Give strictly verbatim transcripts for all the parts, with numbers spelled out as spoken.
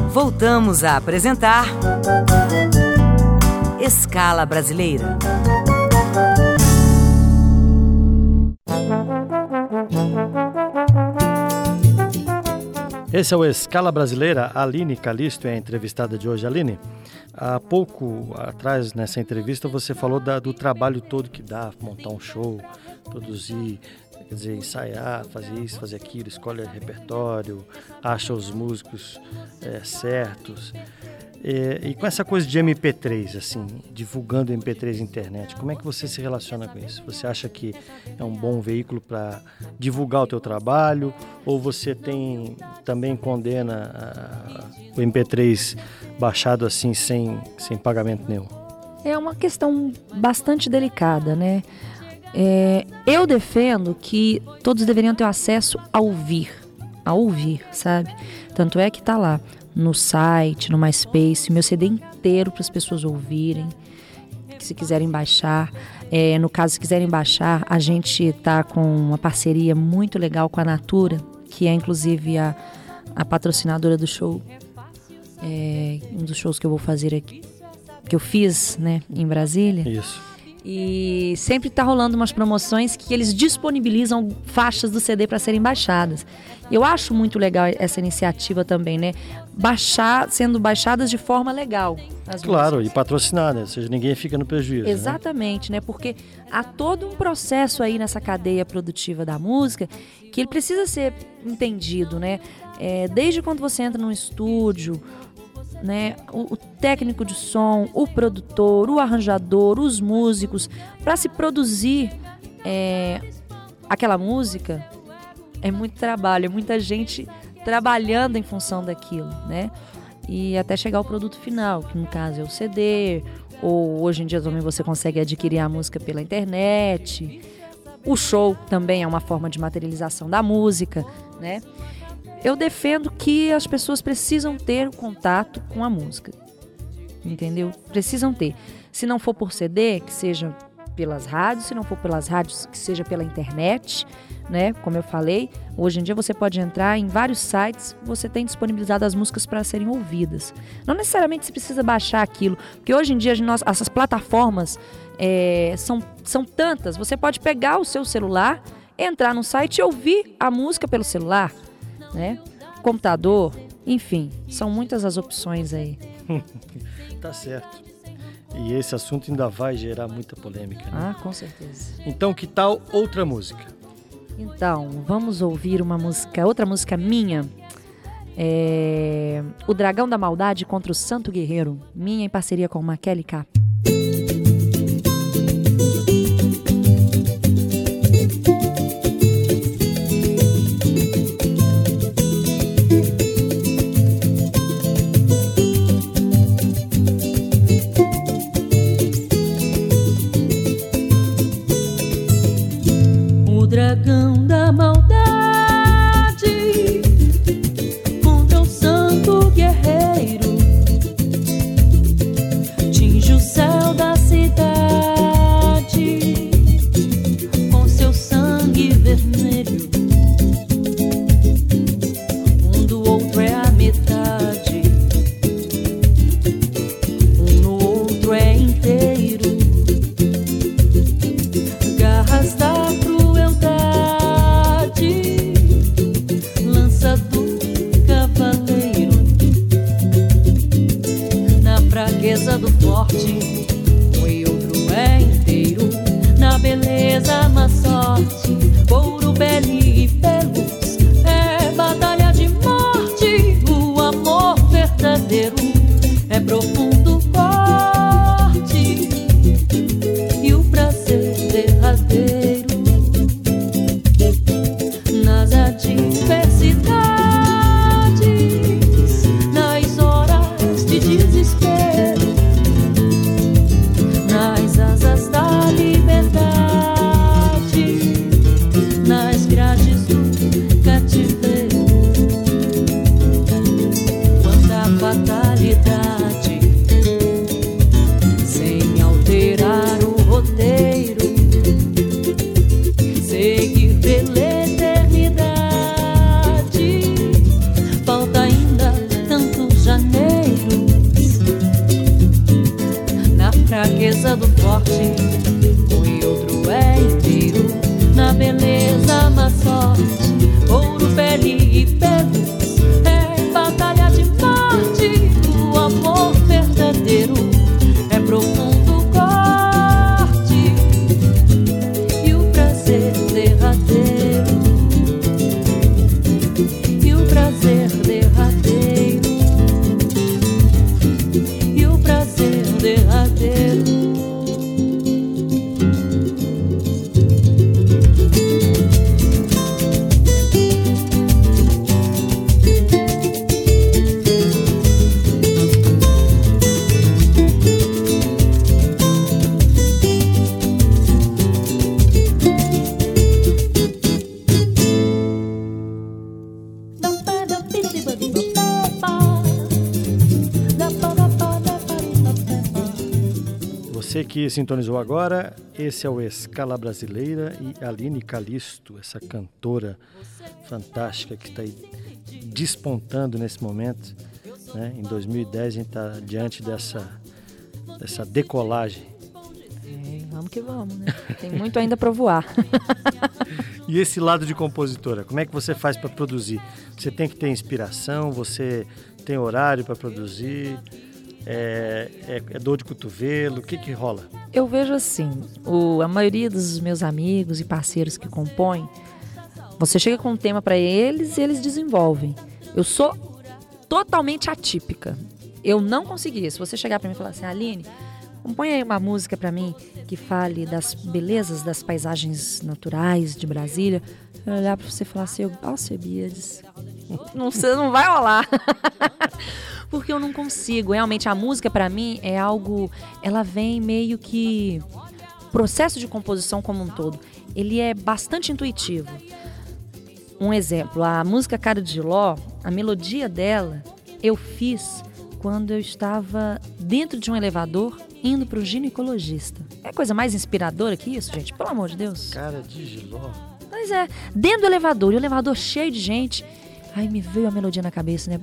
Voltamos a apresentar Escala Brasileira. Esse é o Escala Brasileira. A Aline Calixto é a entrevistada de hoje. Aline, há pouco atrás nessa entrevista você falou da, do trabalho todo que dá montar um show, produzir, quer dizer, ensaiar, fazer isso, fazer aquilo, escolhe repertório, acha os músicos é, certos. E, e com essa coisa de M P três, assim, divulgando M P três na internet, como é que você se relaciona com isso? Você acha que é um bom veículo para divulgar o teu trabalho? Ou você tem, também condena a, o M P três baixado assim, sem, sem pagamento nenhum? É uma questão bastante delicada, né? É, eu defendo que todos deveriam ter acesso a ouvir, a ouvir, sabe? Tanto é que tá lá no site, no MySpace, meu C D inteiro para as pessoas ouvirem, se quiserem baixar. É, no caso, se quiserem baixar, a gente tá com uma parceria muito legal com a Natura, que é inclusive a, a patrocinadora do show, é, um dos shows que eu vou fazer aqui, que eu fiz, né, em Brasília. Isso. E sempre tá rolando umas promoções que eles disponibilizam faixas do C D para serem baixadas. Eu acho muito legal essa iniciativa também, né? Baixar, sendo baixadas de forma legal. As claro, músicas. E patrocinar, né? Ou seja, ninguém fica no prejuízo. Exatamente, né? né? Porque há todo um processo aí nessa cadeia produtiva da música que ele precisa ser entendido, né? É, desde quando você entra num estúdio, né, o, o técnico de som, o produtor, o arranjador, os músicos, para se produzir é, aquela música, é muito trabalho, é muita gente trabalhando em função daquilo, né? E até chegar ao produto final, que no caso é o C D, ou hoje em dia também você consegue adquirir a música pela internet. O show também é uma forma de materialização da música, né? Eu defendo que as pessoas precisam ter contato com a música, entendeu? Precisam ter. Se não for por C D, que seja pelas rádios, se não for pelas rádios, que seja pela internet, né? Como eu falei, hoje em dia você pode entrar em vários sites, você tem disponibilizado as músicas para serem ouvidas. Não necessariamente você precisa baixar aquilo, porque hoje em dia nós, essas plataformas é, são, são tantas, você pode pegar o seu celular, entrar no site e ouvir a música pelo celular, né? Computador, enfim, são muitas as opções aí. Tá certo. E esse assunto ainda vai gerar muita polêmica, né? Ah, com certeza. Então, que tal outra música? Então, vamos ouvir uma música, outra música minha, é O Dragão da Maldade contra o Santo Guerreiro, minha em parceria com Maquele K. Dragão da maldade contra o santo guerreiro tinge o céu da cidade com seu sangue vermelho. Um do outro é a metade, um no outro é inteiro. Garras da lança do cavaleiro, na fraqueza do forte, um e outro é inteiro. Na beleza, má sorte, couro, pele e pelos, é batalha de morte. O amor verdadeiro é profundo corte e o prazer derradeiro. Nas adversidades, nas horas de desespero, beleza do forte, e outro é inteiro na beleza má sorte. Ouro, pele e pelos é batalha de morte. O amor verdadeiro é profundo corte, e o prazer derradeiro, e o prazer derradeiro, e o prazer derradeiro. Você que sintonizou agora, esse é o Escala Brasileira e Aline Callisto, essa cantora fantástica que está aí despontando nesse momento, né? Em dois mil e dez a gente está diante dessa, dessa decolagem. É, vamos que vamos, né? Tem muito ainda para voar. E esse lado de compositora, como é que você faz para produzir? Você tem que ter inspiração, você tem horário para produzir? É, é, é dor de cotovelo? O que que rola? Eu vejo assim, o, a maioria dos meus amigos e parceiros que compõem, você chega com um tema para eles e eles desenvolvem. Eu sou totalmente atípica. Eu não conseguia. Se você chegar para mim e falar assim, Aline, compõe aí uma música para mim que fale das belezas das paisagens naturais de Brasília, eu olhar para você e falar assim, Alcebiades, não, você não vai rolar. Porque eu não consigo. Realmente, a música, para mim, é algo... Ela vem meio que... O processo de composição como um todo, ele é bastante intuitivo. Um exemplo, a música Cara de Giló, a melodia dela, eu fiz quando eu estava dentro de um elevador indo para o ginecologista. É coisa mais inspiradora que isso, gente? Pelo amor de Deus. Cara de Giló. Pois é, dentro do elevador, e o elevador cheio de gente... Aí me veio a melodia na cabeça, né?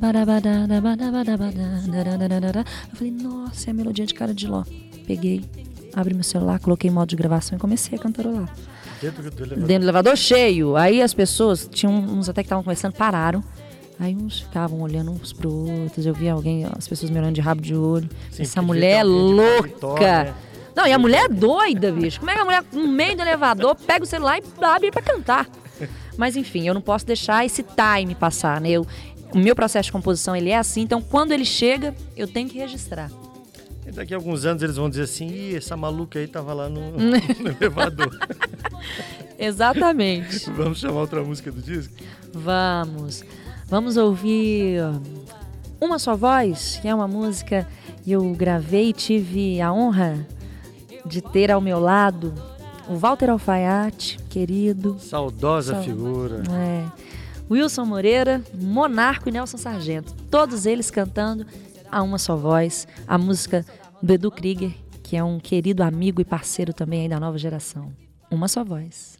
Eu falei, nossa, é a melodia de Cara de Giló. Peguei, abri meu celular, coloquei em modo de gravação e comecei a cantarolar. Dentro do elevador? Dentro do elevador cheio. Aí as pessoas, tinham uns até que estavam conversando, pararam. Aí uns ficavam olhando uns pro outros. Eu via alguém, as pessoas me olhando de rabo de olho. Sim, essa mulher é louca. Né? Não, e a mulher é doida, bicho. Como é que a mulher, no meio do elevador, pega o celular e abre pra cantar? Mas enfim, eu não posso deixar esse time passar, né? Eu, o meu processo de composição, ele é assim, então quando ele chega, eu tenho que registrar. E daqui a alguns anos eles vão dizer assim, ih, essa maluca aí tava lá no, no elevador. Exatamente. Vamos chamar outra música do disco? Vamos. Vamos ouvir Uma Só Voz, que é uma música que eu gravei e tive a honra de ter ao meu lado o Walter Alfaiate, querido. Saudosa Sal... figura. É. Wilson Moreira, Monarco e Nelson Sargento. Todos eles cantando a uma só voz. A música do Edu Krieger, que é um querido amigo e parceiro também aí da nova geração. Uma Só Voz.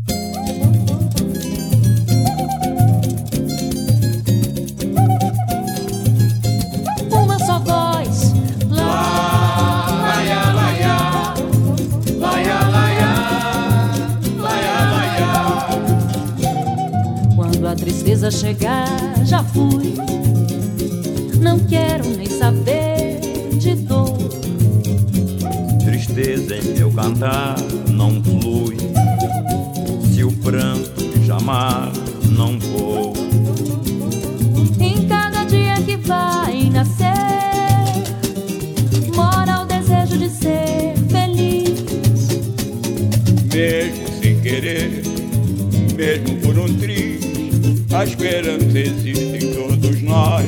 Uma só voz. Lá, laia, laia. Laia, laia. Quando a tristeza chegar, já fui. Não quero nem saber de dor. Tristeza em meu cantar não flui. Se o pranto me chamar, não vou. Em cada dia que vai nascer, mora o desejo de ser feliz. Mesmo sem querer, mesmo por um triz, a esperança existe em todos nós.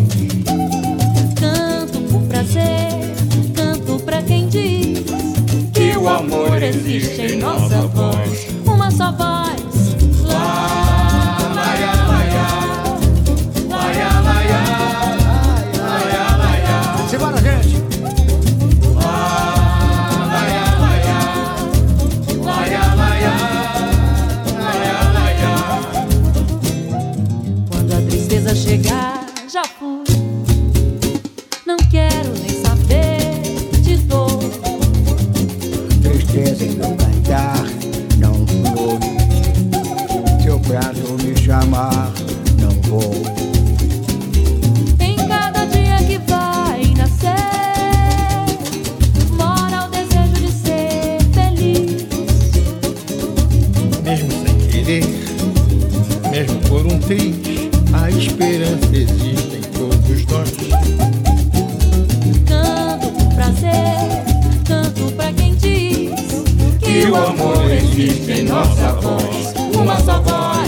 Canto por prazer, canto pra quem diz que o amor existe em nossa voz. Uma só voz. Lá, laia, laia. Laia, laia. Laia, laia. Simbora, gente. Lá, laia, laia. Laia, laia. Laia, laia. Quando a tristeza chegar, já fui. Não quero nem saber de dor. sem meu cantar não flui. Se o pranto me chamar, não vou. Em cada dia que vai nascer, mora o desejo de ser feliz. Mesmo sem querer, mesmo por um triz, a esperança existe em todos nós. Canto com prazer, canto pra quem diz que o amor existe em nossa voz, uma só voz.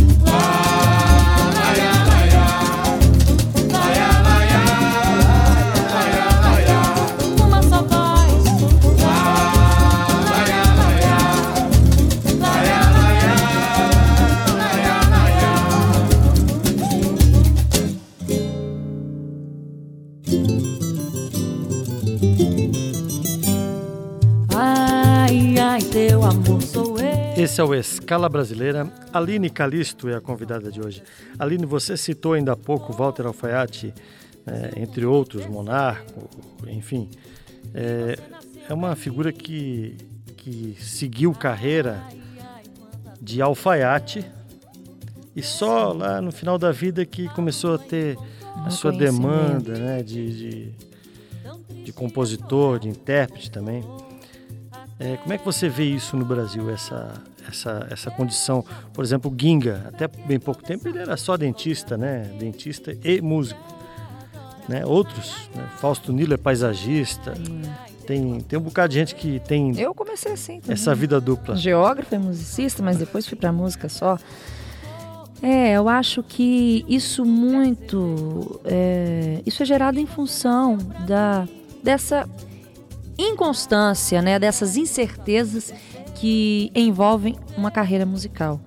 Teu amor sou eu. Esse é o Escala Brasileira. Aline Calisto é a convidada de hoje. Aline, você citou ainda há pouco Walter Alfaiate, é, entre outros, Monarco, enfim. É, é uma figura que, que seguiu carreira de alfaiate e só lá no final da vida que começou a ter a sua demanda, né, de, de, de compositor, de intérprete também. É, como é que você vê isso no Brasil, essa, essa, essa condição? Por exemplo, o Ginga, até bem pouco tempo ele era só dentista, né? Dentista e músico. Né? Outros, né? Fausto Nilo é paisagista. Hum. Tem, tem um bocado de gente que tem Eu comecei assim também. Essa vida dupla. Geógrafo e musicista, mas depois fui pra música só. É, eu acho que isso muito... É, isso é gerado em função da, dessa... inconstância, né, dessas incertezas que envolvem uma carreira musical.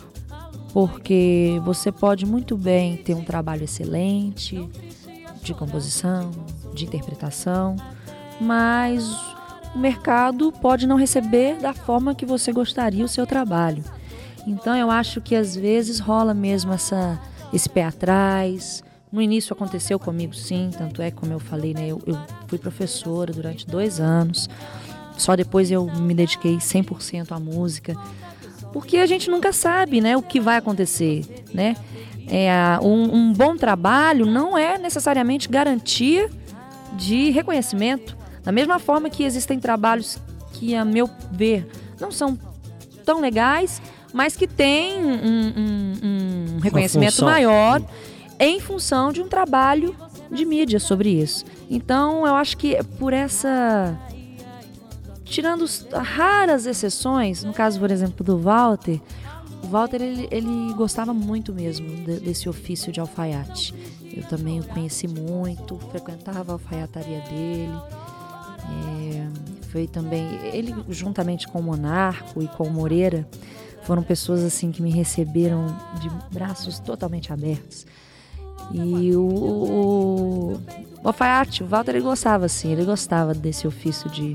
Porque você pode muito bem ter um trabalho excelente de composição, de interpretação, mas o mercado pode não receber da forma que você gostaria o seu trabalho. Então eu acho que às vezes rola mesmo essa, esse pé atrás. No início aconteceu comigo, sim, tanto é como eu falei, né, eu, eu fui professora durante dois anos, só depois eu me dediquei cem por cento à música, porque a gente nunca sabe, né, o que vai acontecer, né? É, um, um bom trabalho não é necessariamente garantia de reconhecimento, da mesma forma que existem trabalhos que, a meu ver, não são tão legais, mas que têm um, um, um reconhecimento maior, em função de um trabalho de mídia sobre isso. Então, eu acho que por essa... Tirando as raras exceções, no caso, por exemplo, do Walter, o Walter, ele, ele gostava muito mesmo de, desse ofício de alfaiate. Eu também o conheci muito, frequentava a alfaiataria dele. É, foi também... Ele, juntamente com o Monarco e com o Moreira, foram pessoas assim que me receberam de braços totalmente abertos. E o, o, o alfaiate, o Walter, ele gostava assim, ele gostava desse ofício de,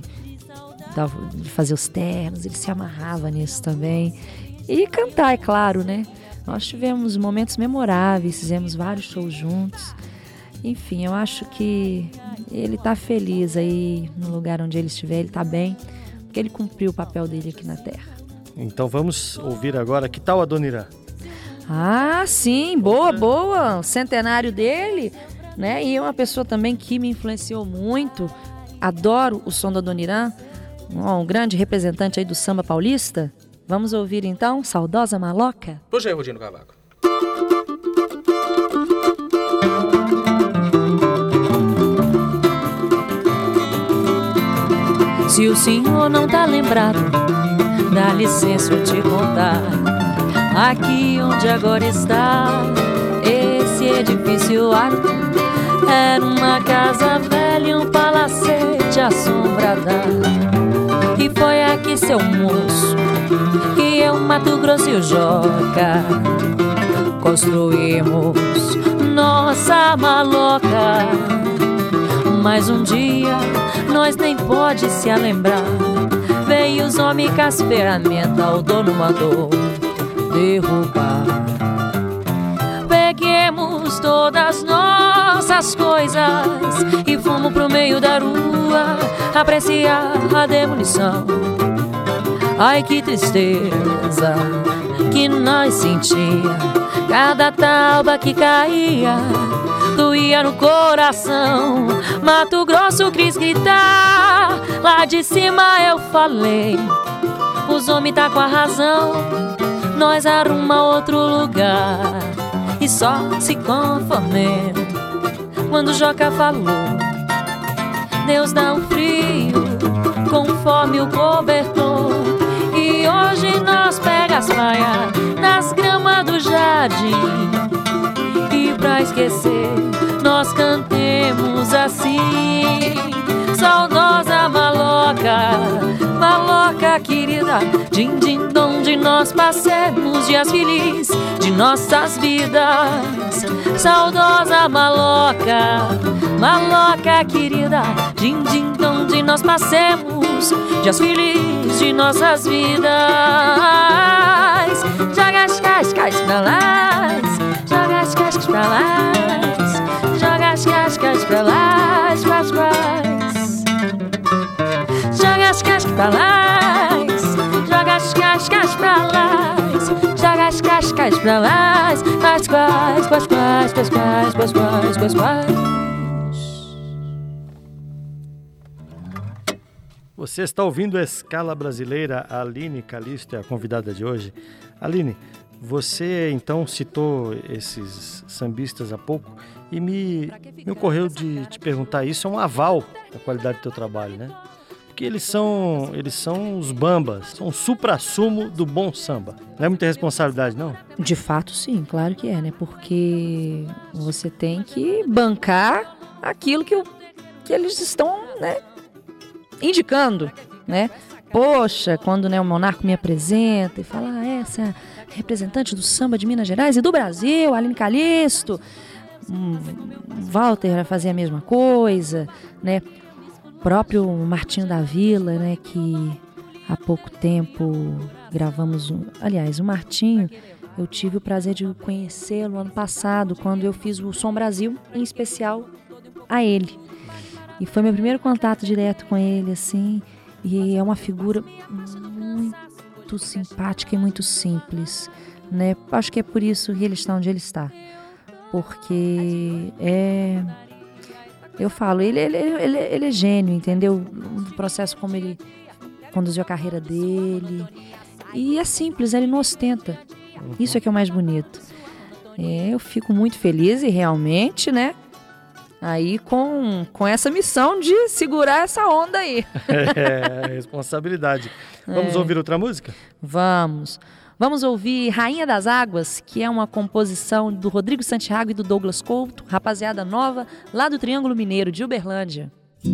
de fazer os ternos, ele se amarrava nisso também. E cantar, é claro, né? Nós tivemos momentos memoráveis, fizemos vários shows juntos. Enfim, eu acho que ele tá feliz aí no lugar onde ele estiver, ele tá bem, porque ele cumpriu o papel dele aqui na Terra. Então vamos ouvir agora, que tal a Dona Irã? Ah, sim, boa, boa, o centenário dele, né? E é uma pessoa também que me influenciou muito, adoro o som da Dona Irã, um grande representante aí do samba paulista. Vamos ouvir então, Saudosa Maloca? Puxa aí, Rodinho Cavaco. Se o senhor não tá lembrado, dá licença eu te contar. Aqui onde agora está esse edifício alto, era uma casa velha, um palacete assombrada. E foi aqui, seu moço, que eu, Mato Grosso e o Joca construímos nossa maloca. Mas um dia nós nem pode se lembrar, veio os homens com as ferramentas, o dono mandou derrubar. Peguemos todas nossas coisas e fomos pro meio da rua apreciar a demolição. Ai, que tristeza que nós sentia. Cada tauba que caía doía no coração. Mato Grosso quis gritar, lá de cima eu falei: os homens tá com a razão, nós arruma outro lugar. E só se conformei quando o Joca falou: Deus dá um frio conforme o cobertor. E hoje nós pega as praias nas gramas do jardim. E pra esquecer nós cantemos assim: saudosa maloca, maloca querida, din din dom, de nós passemos dias felizes de nossas vidas. Saudosa maloca, maloca querida, din din dom, de nós passemos dias felizes de nossas vidas. Joga as cascas pra lá, joga as cascas pra lá, joga as cascas pra lá, quais, quais. Joga as cascas pra lá, joga as cascas pra lá, joga as cascas pra lá, quais, quais, quais, quais, quais, quais, quais, quais, quais, quais. Você está ouvindo a Escala Brasileira. A Aline Calixto é a convidada de hoje. Aline, você então citou esses sambistas há pouco e me, me ocorreu de te perguntar, isso é um aval da qualidade do teu trabalho, né? Porque eles são, eles são os bambas, são o supra-sumo do bom samba. Não é muita responsabilidade, não? De fato, sim, claro que é, né? Porque você tem que bancar aquilo que, o, que eles estão, né, indicando, né? Poxa, quando, né, o Monarco me apresenta e fala: ah, essa é a representante do samba de Minas Gerais e do Brasil, Aline Calixto. Hum, Walter vai fazer a mesma coisa, né? O próprio Martinho da Vila, né, que há pouco tempo gravamos um... Aliás, o Martinho, eu tive o prazer de conhecê-lo ano passado, quando eu fiz o Som Brasil, em especial a ele. E foi meu primeiro contato direto com ele, assim, e é uma figura muito simpática e muito simples, né? Acho que é por isso que ele está onde ele está. Porque é... Eu falo, ele, ele, ele, ele é gênio, entendeu? O processo como ele conduziu a carreira dele. E é simples, ele não ostenta. Isso é que é o mais bonito. É, eu fico muito feliz e realmente, né? Aí com, com essa missão de segurar essa onda aí. É, responsabilidade. Vamos é. ouvir outra música? Vamos. Vamos ouvir Rainha das Águas, que é uma composição do Rodrigo Santiago e do Douglas Couto, rapaziada nova lá do Triângulo Mineiro, de Uberlândia.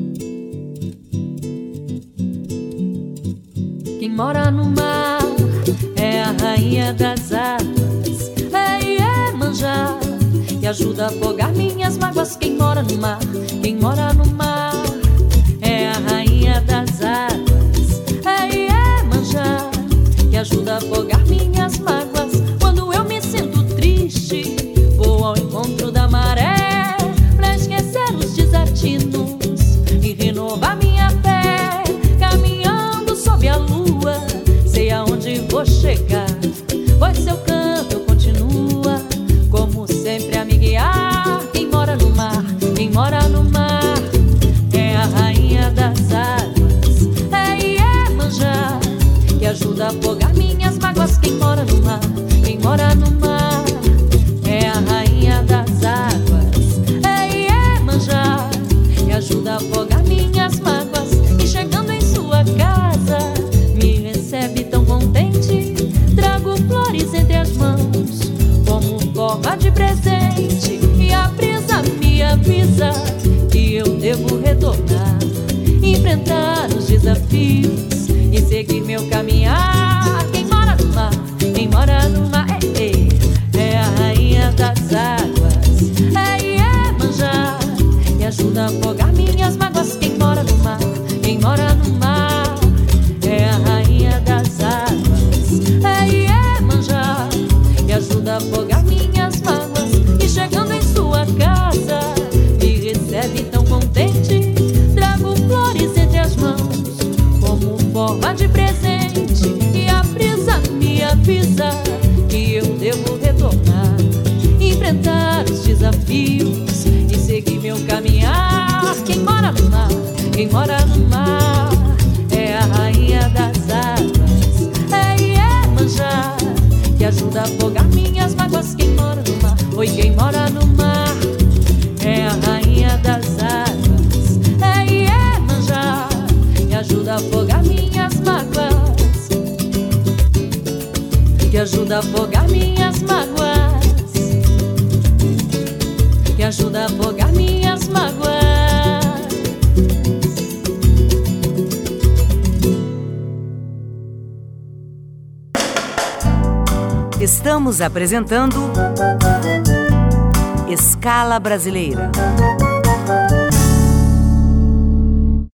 Quem mora no mar é a rainha das águas, é Iemanjá, que ajuda a afogar minhas mágoas. Quem mora no mar, quem mora no mar é a rainha das águas, é Iemanjá, que ajuda a afogar minhas mágoas. Quando eu me sinto triste, vou ao encontro da maré, pra esquecer os desatinos e renovar minha fé. Caminhando sob a lua, sei aonde vou chegar, pois seu canto continua como sempre a me guiar. Quem mora no mar, quem mora no mar é a rainha das águas, é Iemanjá, que ajuda a afogar minhas mágoas. Quem mora no mar, quem mora no mar é a rainha das águas, é Iemanjá, que ajuda a afogar minhas mágoas. E chegando em sua casa, me recebe tão contente, trago flores entre as mãos como forma de presente. E a brisa me avisa que eu devo retornar, enfrentar os desafios e seguir meu caminhar. Quem mora no mar, quem mora no mar é, é, é a rainha das águas, é Iemanjá, que ajuda a afogar minhas mágoas. Quem mora no mar, quem mora no mar é a rainha das águas, é Iemanjá, que ajuda a afogar minhas mágoas. E chegando em sua casa, me recebe tão contente, trago flores entre as mãos como forma de presente. rios e seguir meu caminhar. Quem mora no mar, quem mora no mar é a rainha das águas, é Iemanjá, que ajuda a afogar minhas mágoas. Quem mora no mar, oi, quem mora no mar é a rainha das águas, é Iemanjá, que ajuda a afogar minhas mágoas, que ajuda a afogar minhas mágoas, que ajuda a afogar minhas mágoas. Estamos apresentando Escala Brasileira.